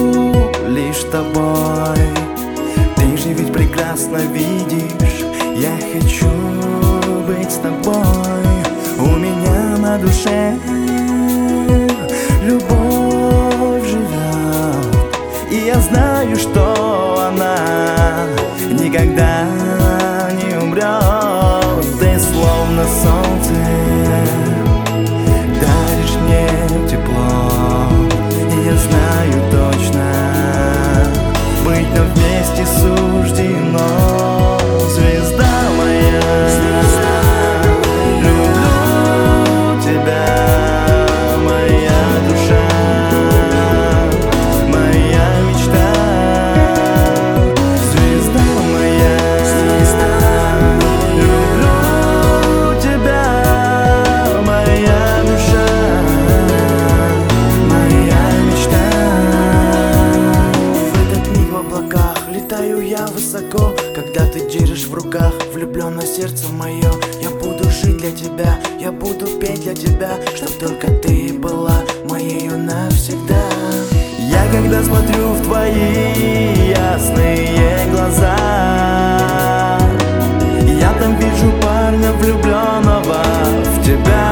лишь тобой. Ты же ведь прекрасно видишь, я хочу быть с тобой. У меня на душе любовь живет, и я знаю, что она никогда не умрет. Ты словно солнце, даришь мне тепло, и я знаю точно, быть нам вместе суждено. Звезда моя, люблю тебя, моя душа, моя мечта. Звезда моя, люблю тебя, моя душа, моя мечта. В этот миг в облаках летаю я высоко, когда ты держишь в руках влюблённое сердце мое. Я буду жить для тебя, я буду петь для тебя, чтоб только ты была моею навсегда. Я когда смотрю в твои ясные глаза, я там вижу парня влюбленного в тебя.